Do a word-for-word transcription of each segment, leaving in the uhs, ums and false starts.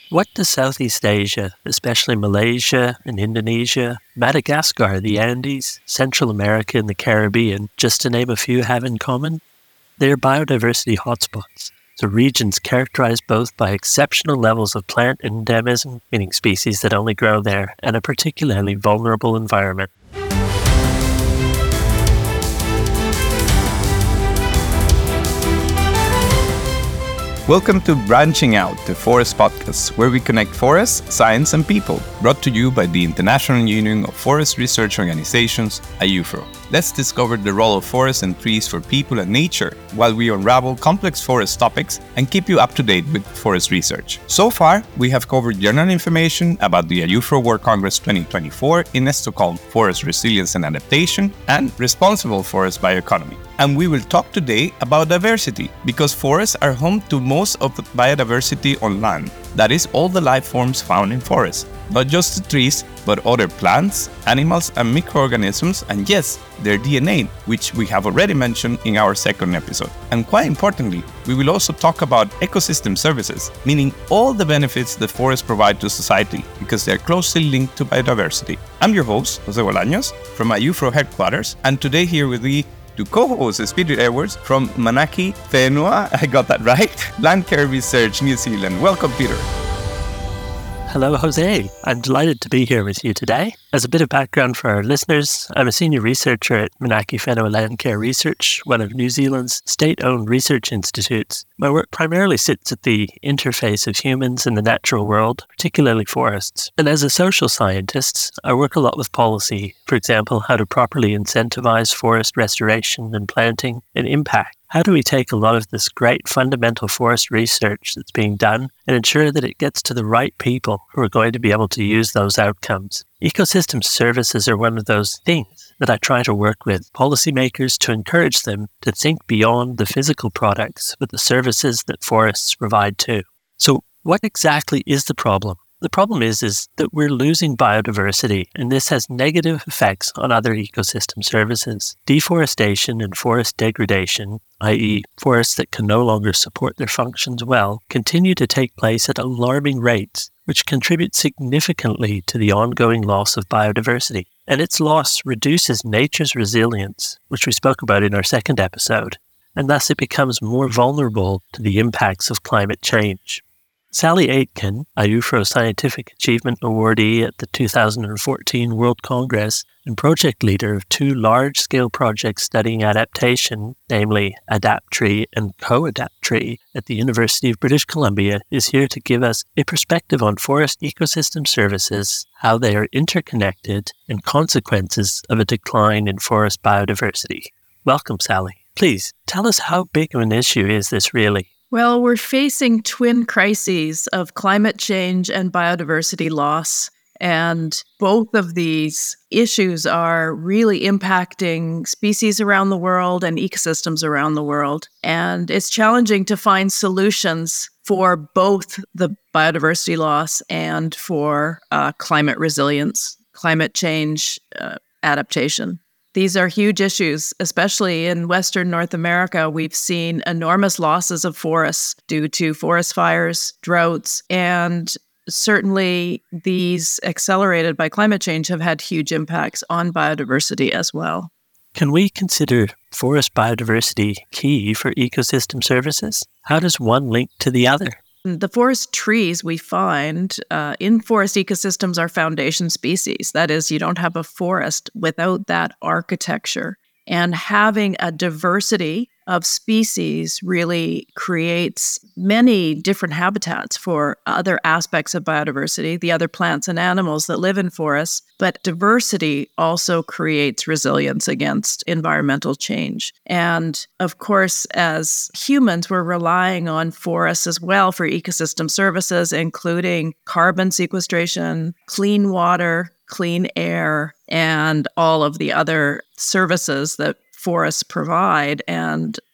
What does Southeast Asia, especially Malaysia and Indonesia, Madagascar, the Andes, Central America and the Caribbean, just to name a few, have in common? They are biodiversity hotspots, so regions characterized both by exceptional levels of plant endemism, meaning species that only grow there, and a particularly vulnerable environment. Welcome to Branching Out, the Forest Podcast, where we connect forests, science and people, brought to you by the International Union of Forest Research Organizations, I U F R O. Let's discover the role of forests and trees for people and nature, while we unravel complex forest topics and keep you up to date with forest research. So far, we have covered general information about the I U F R O World Congress twenty twenty-four in Stockholm, forest resilience and adaptation, and responsible forest bioeconomy. And we will talk today about diversity, because forests are home to most of the biodiversity on land. That is, all the life forms found in forests. Not just the trees, but other plants, animals, and microorganisms, and yes, their D N A, which we have already mentioned in our second episode. And quite importantly, we will also talk about ecosystem services, meaning all the benefits that forests provide to society, because they are closely linked to biodiversity. I'm your host, Jose Bolaños, from I U F R O headquarters, and today here with me to co-host is Peter Edwards from Manaki Whenua, I got that right, Land Care Research, New Zealand. Welcome, Peter. Hello, Jose. I'm delighted to be here with you today. As a bit of background for our listeners, I'm a senior researcher at Manaki Whenua Land Care Research, one of New Zealand's state-owned research institutes. My work primarily sits at the interface of humans and the natural world, particularly forests. And as a social scientist, I work a lot with policy, for example, how to properly incentivize forest restoration and planting and impact. How do we take a lot of this great fundamental forest research that's being done and ensure that it gets to the right people who are going to be able to use those outcomes? Ecosystem services are one of those things that I try to work with policymakers to encourage them to think beyond the physical products, but the services that forests provide too. So what exactly is the problem? The problem is, is that we're losing biodiversity, and this has negative effects on other ecosystem services. Deforestation and forest degradation, that is forests that can no longer support their functions well, continue to take place at alarming rates, which contribute significantly to the ongoing loss of biodiversity. And its loss reduces nature's resilience, which we spoke about in our second episode, and thus it becomes more vulnerable to the impacts of climate change. Sally Aitken, I U F R O Scientific Achievement Awardee at the two thousand fourteen World Congress and project leader of two large-scale projects studying adaptation, namely AdaptTree and Co-AdaptTree at the University of British Columbia, is here to give us a perspective on forest ecosystem services, how they are interconnected, and consequences of a decline in forest biodiversity. Welcome, Sally. Please, tell us how big of an issue is this really? Well, we're facing twin crises of climate change and biodiversity loss. And both of these issues are really impacting species around the world and ecosystems around the world. And it's challenging to find solutions for both the biodiversity loss and for uh, climate resilience, climate change uh, adaptation. These are huge issues, especially in Western North America. We've seen enormous losses of forests due to forest fires, droughts, and certainly these accelerated by climate change have had huge impacts on biodiversity as well. Can we consider forest biodiversity key for ecosystem services? How does one link to the other? The forest trees we find uh, in forest ecosystems are foundation species. That is, you don't have a forest without that architecture. And having a diversity of species really creates many different habitats for other aspects of biodiversity, the other plants and animals that live in forests. But diversity also creates resilience against environmental change. And of course, as humans, we're relying on forests as well for ecosystem services, including carbon sequestration, clean water, clean air, and all of the other services that forests provide. And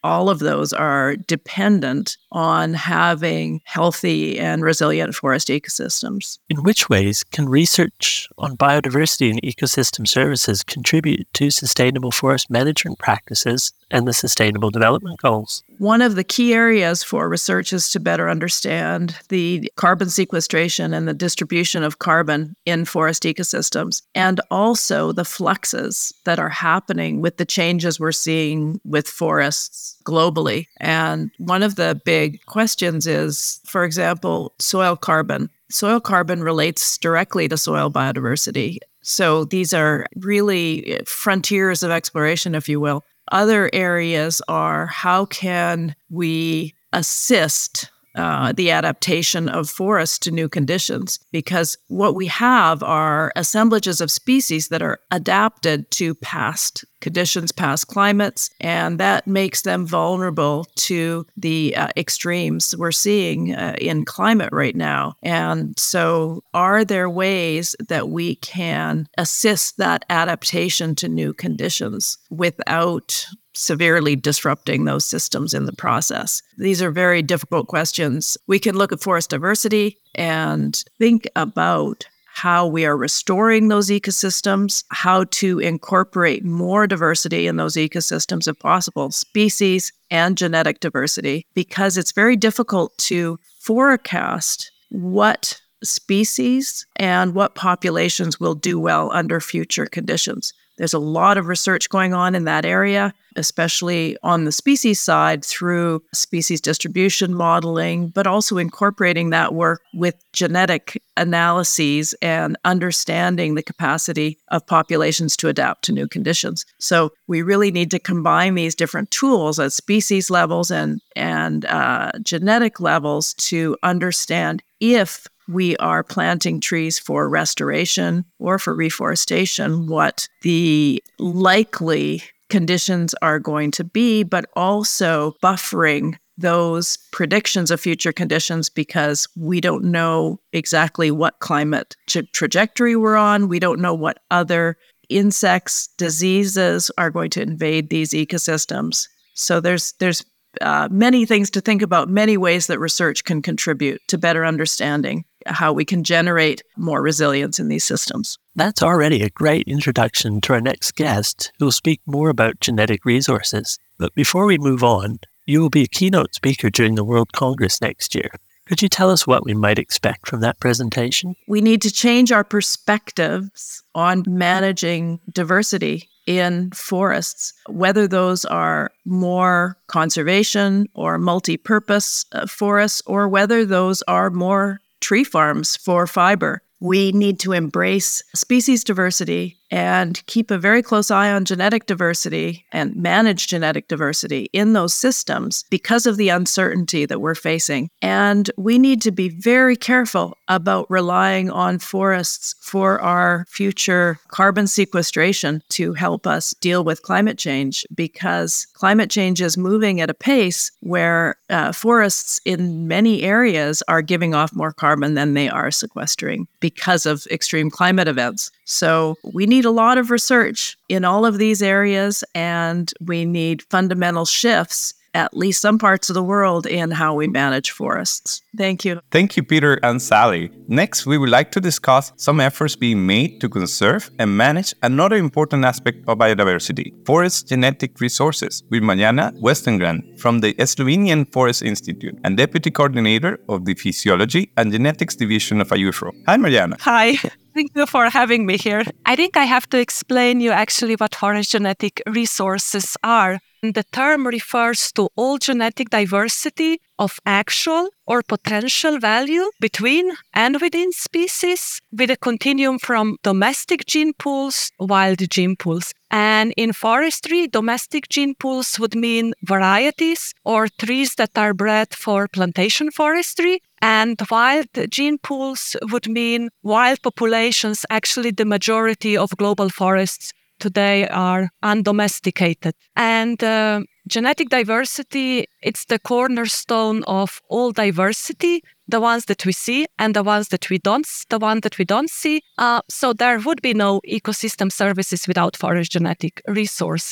all of those are dependent on having healthy and resilient forest ecosystems. In which ways can research on biodiversity and ecosystem services contribute to sustainable forest management practices and the Sustainable Development Goals? One of the key areas for research is to better understand the carbon sequestration and the distribution of carbon in forest ecosystems, and also the fluxes that are happening with the changes we're seeing with forests globally. And one of the big questions is, for example, soil carbon. Soil carbon relates directly to soil biodiversity. So these are really frontiers of exploration, if you will. Other areas are how can we assist uh, the adaptation of forests to new conditions? Because what we have are assemblages of species that are adapted to past conditions, past climates, and that makes them vulnerable to the uh, extremes we're seeing uh, in climate right now. And so are there ways that we can assist that adaptation to new conditions without severely disrupting those systems in the process? These are very difficult questions. We can look at forest diversity and think about how we are restoring those ecosystems, how to incorporate more diversity in those ecosystems if possible, species and genetic diversity, because it's very difficult to forecast what species and what populations will do well under future conditions. There's a lot of research going on in that area, especially on the species side through species distribution modeling, but also incorporating that work with genetic analyses and understanding the capacity of populations to adapt to new conditions. So we really need to combine these different tools at species levels and, and uh, genetic levels to understand if we are planting trees for restoration or for reforestation, what the likely conditions are going to be, but also buffering those predictions of future conditions because we don't know exactly what climate tra- trajectory we're on. We don't know what other insects, diseases are going to invade these ecosystems. So there's there's uh, many things to think about, many ways that research can contribute to better understanding how we can generate more resilience in these systems. That's already a great introduction to our next guest, who will speak more about genetic resources. But before we move on, you will be a keynote speaker during the World Congress next year. Could you tell us what we might expect from that presentation? We need to change our perspectives on managing diversity in forests, whether those are more conservation or multi-purpose uh, forests, or whether those are more tree farms for fiber. We need to embrace species diversity and keep a very close eye on genetic diversity and manage genetic diversity in those systems because of the uncertainty that we're facing. And we need to be very careful about relying on forests for our future carbon sequestration to help us deal with climate change, because climate change is moving at a pace where uh, forests in many areas are giving off more carbon than they are sequestering because of extreme climate events. So we need a lot of research in all of these areas, and we need fundamental shifts, at least some parts of the world, in how we manage forests. Thank you. Thank you, Peter and Sally. Next, we would like to discuss some efforts being made to conserve and manage another important aspect of biodiversity, forest genetic resources, with Mariana Westengren from the Slovenian Forest Institute and Deputy Coordinator of the Physiology and Genetics Division of I U F R O. Hi, Mariana. Hi. Thank you for having me here. I think I have to explain you actually what forest genetic resources are. The term refers to all genetic diversity of actual or potential value between and within species, with a continuum from domestic gene pools, wild gene pools. And in forestry, domestic gene pools would mean varieties or trees that are bred for plantation forestry. And wild gene pools would mean wild populations. Actually, the majority of global forests today are undomesticated. And uh, genetic diversity, it's the cornerstone of all diversity, the ones that we see and the ones that we don't, the one that we don't see. Uh, so there would be no ecosystem services without forest genetic resources.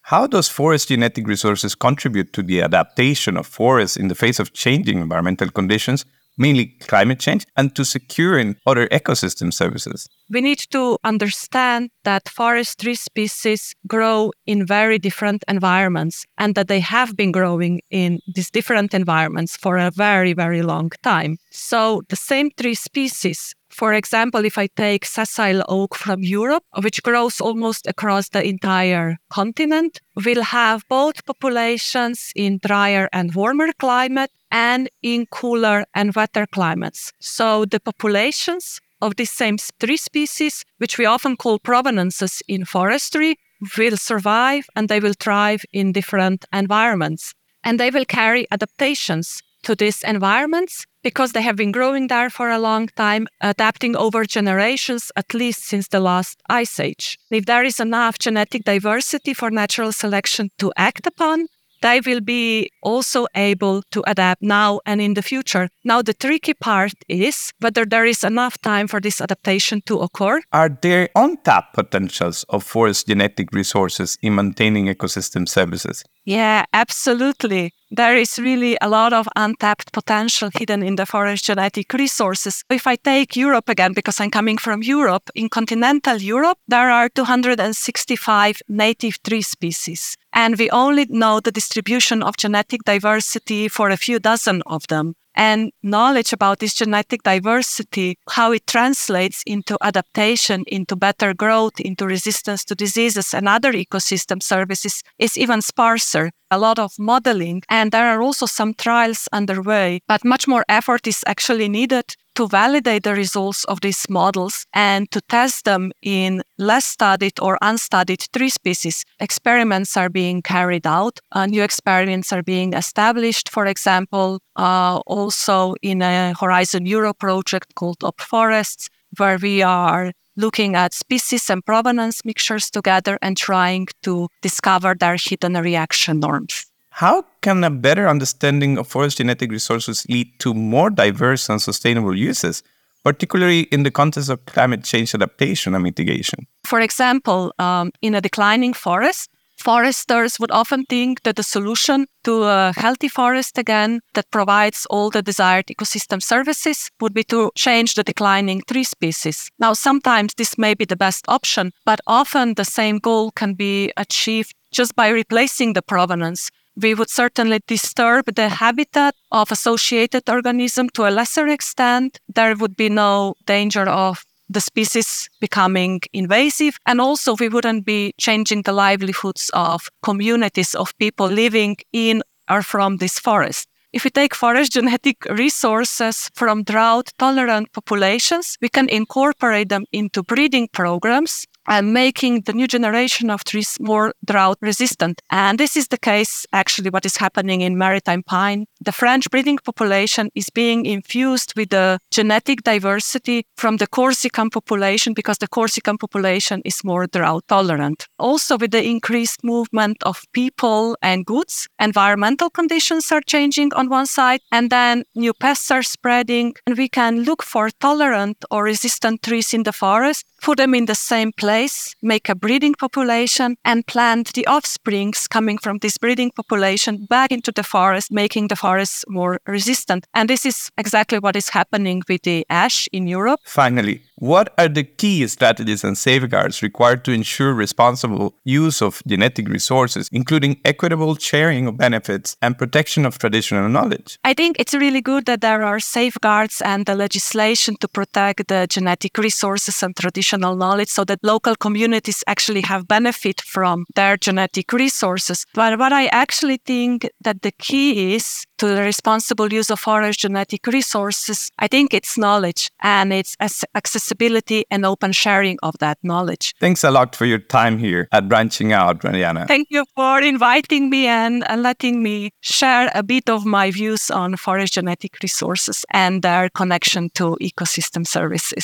How does forest genetic resources contribute to the adaptation of forests in the face of changing environmental conditions, mainly climate change, and to securing other ecosystem services? We need to understand that forestry species grow in very different environments and that they have been growing in these different environments for a very, very long time. So the same tree species, for example, if I take sessile oak from Europe, which grows almost across the entire continent, will have both populations in drier and warmer climate and in cooler and wetter climates. So the populations of the same tree species, which we often call provenances in forestry, will survive and they will thrive in different environments. And they will carry adaptations to these environments because they have been growing there for a long time, adapting over generations, at least since the last ice age. If there is enough genetic diversity for natural selection to act upon, they will be also able to adapt now and in the future. Now, the tricky part is whether there is enough time for this adaptation to occur. Are there untapped potentials of forest genetic resources in maintaining ecosystem services? Yeah, absolutely. There is really a lot of untapped potential hidden in the forest genetic resources. If I take Europe again, because I'm coming from Europe, in continental Europe, there are two hundred sixty-five native tree species. And we only know the distribution of genetic diversity for a few dozen of them. And knowledge about this genetic diversity, how it translates into adaptation, into better growth, into resistance to diseases and other ecosystem services is even sparser. A lot of modeling, and there are also some trials underway, but much more effort is actually needed to validate the results of these models and to test them in less studied or unstudied tree species. Experiments are being carried out, uh, new experiments are being established, for example, uh, also in a Horizon Europe project called UpForests, where we are looking at species and provenance mixtures together and trying to discover their hidden reaction norms. How can a better understanding of forest genetic resources lead to more diverse and sustainable uses, particularly in the context of climate change adaptation and mitigation? For example, um, in a declining forest, foresters would often think that the solution to a healthy forest again that provides all the desired ecosystem services would be to change the declining tree species. Now, sometimes this may be the best option, but often the same goal can be achieved just by replacing the provenance. We would certainly disturb the habitat of associated organism to a lesser extent. There would be no danger of the species becoming invasive. And also we wouldn't be changing the livelihoods of communities of people living in or from this forest. If we take forest genetic resources from drought-tolerant populations, we can incorporate them into breeding programs and making the new generation of trees more drought-resistant. And this is the case, actually, what is happening in maritime pine. The French breeding population is being infused with the genetic diversity from the Corsican population because the Corsican population is more drought-tolerant. Also, with the increased movement of people and goods, environmental conditions are changing on one side, and then new pests are spreading, and we can look for tolerant or resistant trees in the forest, put them in the same place, make a breeding population, and plant the offsprings coming from this breeding population back into the forest, making the forest more resistant. And this is exactly what is happening with the ash in Europe. Finally, what are the key strategies and safeguards required to ensure responsible use of genetic resources, including equitable sharing of benefits and protection of traditional knowledge? I think it's really good that there are safeguards and the legislation to protect the genetic resources and traditional knowledge so that local communities actually have benefit from their genetic resources. But what I actually think that the key is to the responsible use of forest genetic resources, I think it's knowledge and it's accessibility and open sharing of that knowledge. Thanks a lot for your time here at Branching Out, Mariana. Thank you for inviting me and letting me share a bit of my views on forest genetic resources and their connection to ecosystem services.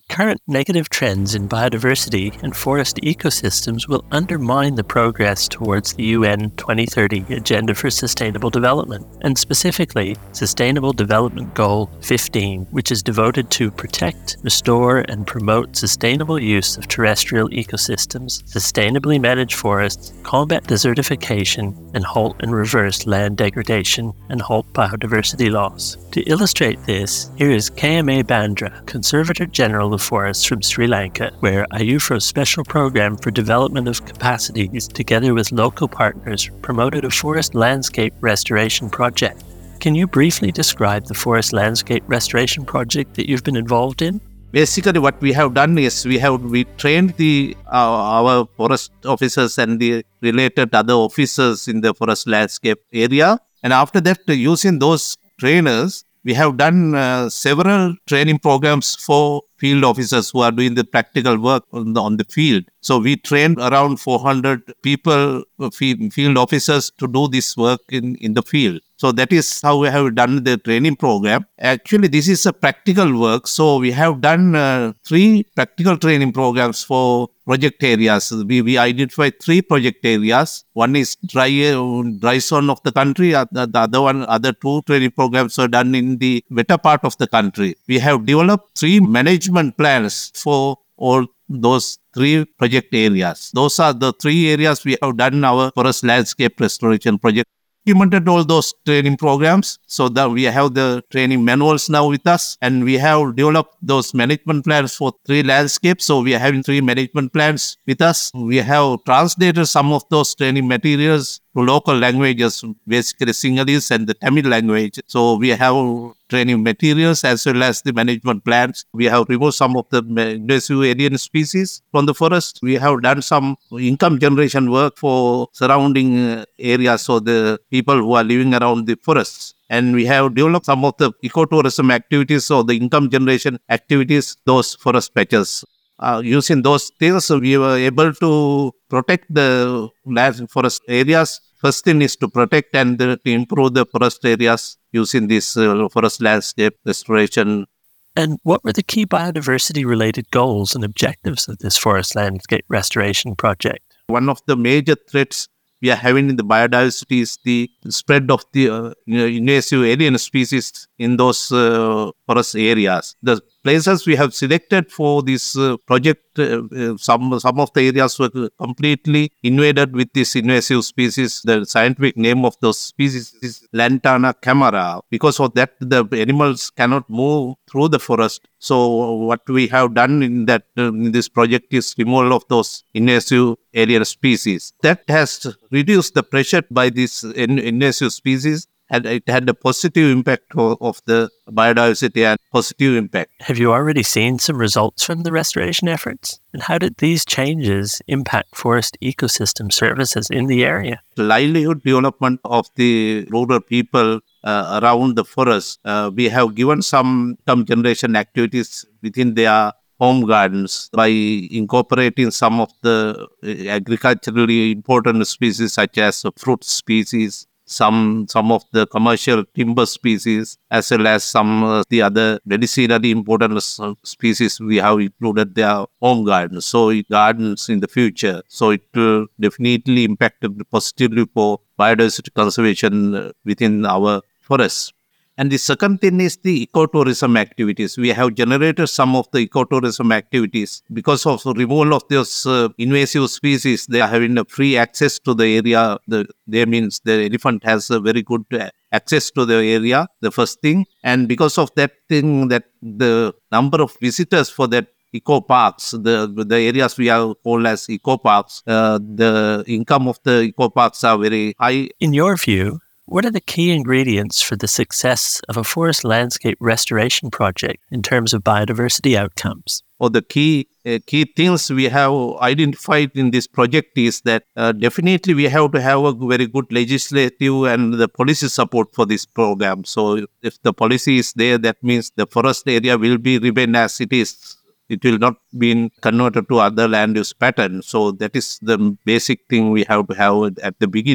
current negative trends in biodiversity and forest ecosystems will undermine the progress towards the U N twenty thirty Agenda for Sustainable Development, and specifically Sustainable Development Goal fifteen, which is devoted to protect, restore, and promote sustainable use of terrestrial ecosystems, sustainably manage forests, combat desertification, and halt and reverse land degradation, and halt biodiversity loss. To illustrate this, here is K M A Bandra, Conservator General of Forests from Sri Lanka, where AYUFRO's special program for development of capacities, together with local partners, promoted a forest landscape restoration project. Can you briefly describe the forest landscape restoration project that you've been involved in? Basically, what we have done is we have we trained the uh, our forest officers and the related other officers in the forest landscape area, and after that, uh, using those trainers, we have done uh, several training programs for field officers who are doing the practical work on the, on the field. So we trained around four hundred people, uh, field officers, to do this work in, in the field. So that is how we have done the training program. Actually, this is a practical work. So we have done uh, three practical training programs for project areas. We, we identified three project areas. One is dry uh, dry zone of the country. Uh, the, the other one, other two training programs were done in the wetter part of the country. We have developed three management plans for all those three project areas. Those are the three areas we have done our forest landscape restoration project. Implemented all those training programs so that we have the training manuals now with us, and we have developed those management plans for three landscapes. So we are having three management plans with us. We have translated some of those training materials to local languages, basically Sinhalese and the Tamil language. So we have training materials as well as the management plans. We have removed some of the invasive alien species from the forest. We have done some income generation work for surrounding uh, areas, so the people who are living around the forests. And we have developed some of the ecotourism activities, so the income generation activities, those forest patches. Uh, using those things, we were able to protect the land forest areas. First thing is to protect and uh, to improve the forest areas using this uh, forest landscape restoration. And what were the key biodiversity-related goals and objectives of this forest landscape restoration project? One of the major threats we are having in the biodiversity is the spread of the uh, invasive alien species in those uh, forest areas. The places we have selected for this uh, project, uh, uh, some some of the areas were completely invaded with this invasive species. The scientific name of those species is Lantana camara. Because of that, the animals cannot move through the forest. So what we have done in that uh, in this project is removal of those invasive alien species. That has reduced the pressure by these in- invasive species, and it had a positive impact of, of the biodiversity and positive impact. Have you already seen some results from the restoration efforts? And how did these changes impact forest ecosystem services in the area? The livelihood development of the rural people uh, around the forest, uh, we have given some income generation activities within their home gardens by incorporating some of the agriculturally important species such as fruit species, some some of the commercial timber species, as well as some of uh, the other medicinally important species we have included their home gardens. So it gardens in the future. So it will definitely impact positively for biodiversity conservation within our forests. And the second thing is the ecotourism activities. We have generated some of the ecotourism activities. Because of the removal of those uh, invasive species, they are having a free access to the area. The, that means the elephant has a very good access to the area, the first thing. And because of that thing, that the number of visitors for that eco parks, the the areas we have called as eco parks, uh, the income of the eco parks are very high. In your view, what are the key ingredients for the success of a forest landscape restoration project in terms of biodiversity outcomes? Or the key uh, key things we have identified in this project is that uh, definitely we have to have a very good legislative and the policy support for this program. So if the policy is there, that means the forest area will be remain as it is. It will not be converted to other land use pattern. So that is the basic thing we have to have at the beginning.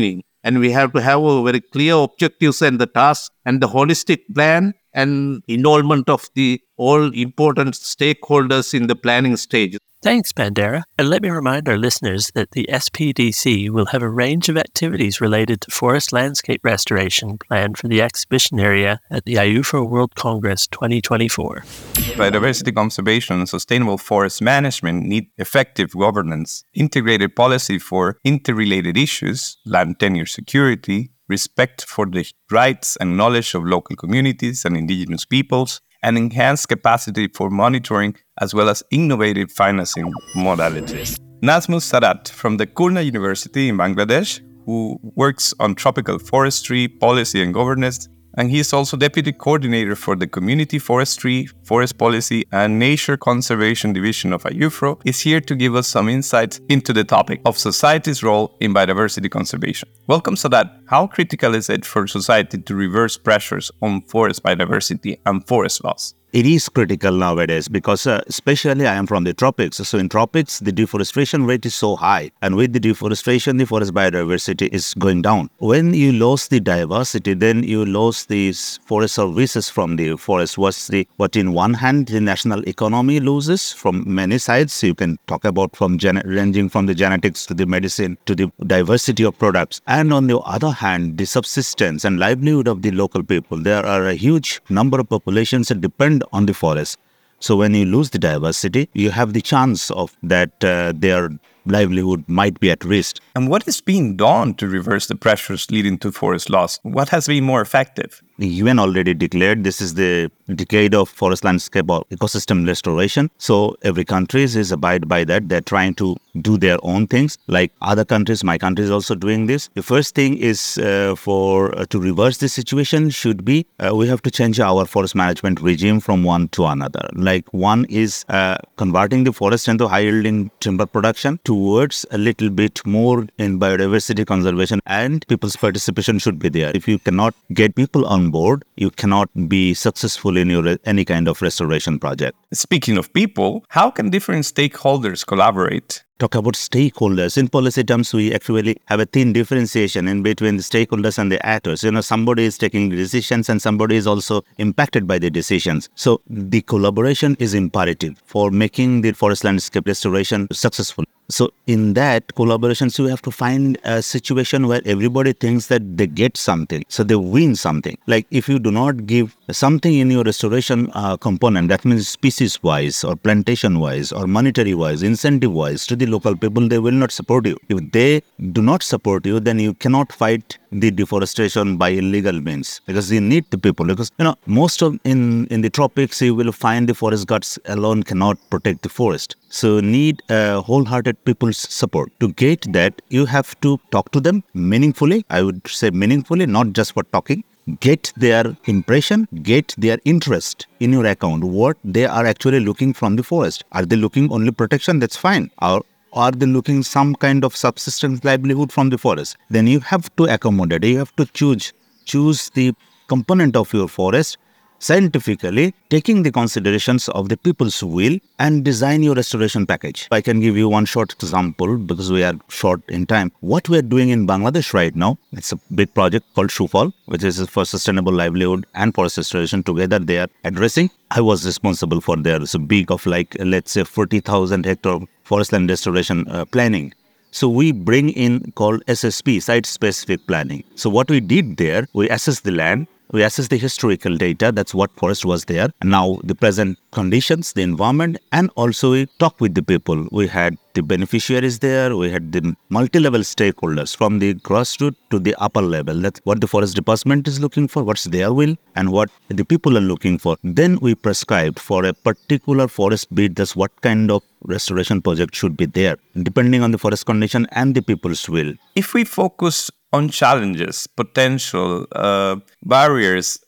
And we have to have a very clear objectives and the task and the holistic plan and involvement of the all important stakeholders in the planning stage. Thanks, Bandera. And let me remind our listeners that the S P D C will have a range of activities related to forest landscape restoration planned for the exhibition area at the I U F O World Congress twenty twenty-four. Biodiversity conservation and sustainable forest management need effective governance, integrated policy for interrelated issues, land tenure security, respect for the rights and knowledge of local communities and indigenous peoples, and enhanced capacity for monitoring as well as innovative financing modalities. Nazmul Sadat from the Khulna University in Bangladesh, who works on tropical forestry, policy and governance, and he is also Deputy Coordinator for the Community Forestry, Forest Policy and Nature Conservation Division of I U F R O, is here to give us some insights into the topic of society's role in biodiversity conservation. Welcome, Sadat. How critical is it for society to reverse pressures on forest biodiversity and forest loss? It is critical nowadays because uh, especially I am from the tropics. So in tropics, the deforestation rate is so high. And with the deforestation, the forest biodiversity is going down. When you lose the diversity, then you lose these forest services from the forest. What's the, what in one hand, the national economy loses from many sides. You can talk about from gen- ranging from the genetics to the medicine to the diversity of products. And on the other hand, the subsistence and livelihood of the local people. There are a huge number of populations that depend on the forest. So when you lose the diversity, you have the chance of that uh, their livelihood might be at risk. And what is being done to reverse the pressures leading to forest loss? What has been more effective? The U N already declared this is the decade of forest landscape or ecosystem restoration. So every country is abide by that. They're trying to do their own things. Like other countries, my country is also doing this. The first thing is uh, for uh, to reverse this situation should be uh, we have to change our forest management regime from one to another. Like one is uh, converting the forest into high-yielding timber production towards a little bit more in biodiversity conservation, and people's participation should be there. If you cannot get people on board, you cannot be successful in your any kind of restoration project. Speaking of people, how can different stakeholders collaborate? Talk about stakeholders. In policy terms, we actually have a thin differentiation in between the stakeholders and the actors. You know, somebody is taking decisions and somebody is also impacted by the decisions. So the collaboration is imperative for making the forest landscape restoration successful. So in that collaborations, you have to find a situation where everybody thinks that they get something. So they win something. Like if you do not give something in your restoration uh, component, that means species-wise or plantation-wise or monetary-wise, incentive-wise to the local people, they will not support you. If they do not support you, then you cannot fight the deforestation by illegal means because you need the people. Because, you know, most of in, in the tropics, you will find the forest guards alone cannot protect the forest. So need a wholehearted people's support. To get that, you have to talk to them meaningfully. I would say meaningfully, not just for talking. Get their impression, get their interest in your account, what they are actually looking from the forest. Are they looking only protection? That's fine. Or are they looking some kind of subsistence livelihood from the forest? Then you have to accommodate. You have to choose, choose the component of your forest scientifically, taking the considerations of the people's will and design your restoration package. I can give you one short example because we are short in time. What we are doing in Bangladesh right now, it's a big project called Shufal, which is for sustainable livelihood and forest restoration together they are addressing. I was responsible for their so big of like, let's say forty thousand hectare forest land restoration uh, planning. So we bring in called S S P, site-specific planning. So what we did there, we assess the land, we assess the historical data, that's what forest was there. And now the present conditions, the environment, and also we talk with the people. We had the beneficiaries there, we had the multi-level stakeholders from the grassroots to the upper level. That's what the forest department is looking for, what's their will, and what the people are looking for. Then we prescribed for a particular forest bit, that's what kind of restoration project should be there, depending on the forest condition and the people's will. If we focus on challenges, potential uh, barriers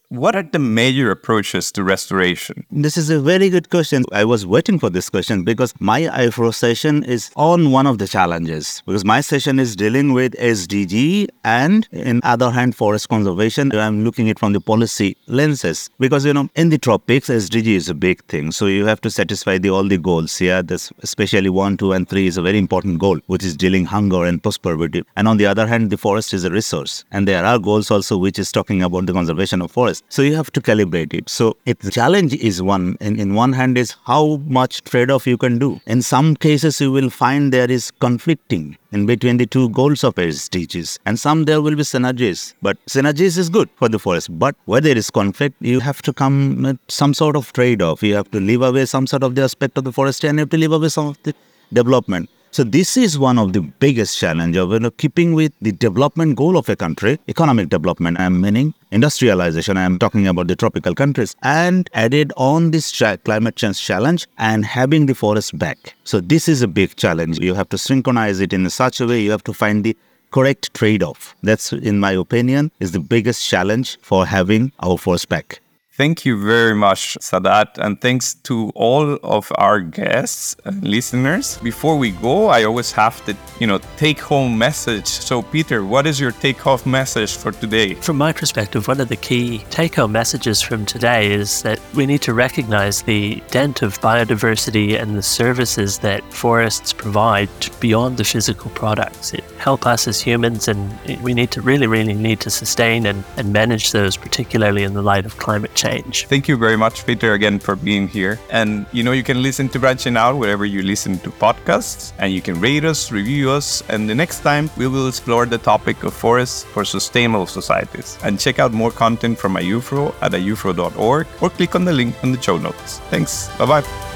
what are the major approaches to restoration? This is a very good question. I was waiting for this question because my I F R O session is on one of the challenges. Because my session is dealing with S D G and, in other hand, forest conservation. I'm looking at it from the policy lenses. Because, you know, in the tropics, S D G is a big thing. So you have to satisfy the, all the goals. Yeah, this, especially one, two, and three is a very important goal, which is dealing hunger and prosperity. And on the other hand, the forest is a resource. And there are goals also which is talking about the conservation of forest. So you have to calibrate it. So it, the challenge is one. In, in one hand is how much trade-off you can do. In some cases, you will find there is conflicting in between the two goals of S D Gs. And some there will be synergies. But synergies is good for the forest. But where there is conflict, you have to come with some sort of trade-off. You have to leave away some sort of the aspect of the forest and you have to leave away some of the development. So this is one of the biggest challenges of, you know, keeping with the development goal of a country, economic development, I'm meaning industrialization, I'm talking about the tropical countries, and added on this cha- climate change challenge and having the forest back. So this is a big challenge. You have to synchronize it in such a way, you have to find the correct trade-off. That's, in my opinion, is the biggest challenge for having our forest back. Thank you very much, Sadat, and thanks to all of our guests and listeners. Before we go, I always have the, you know, take-home message. So, Peter, what is your take-home message for today? From my perspective, one of the key take-home messages from today is that we need to recognize the dent of biodiversity and the services that forests provide beyond the physical products. It help us as humans, and we need to really, really need to sustain and, and manage those, particularly in the light of climate change. Thank you very much, Peter, again for being here. And you know, you can listen to Branching Out wherever you listen to podcasts, and you can rate us, review us, and the next time we will explore the topic of forests for sustainable societies. And check out more content from I U F R O at I U F R O dot org or click on the link in the show notes. Thanks. Bye-bye.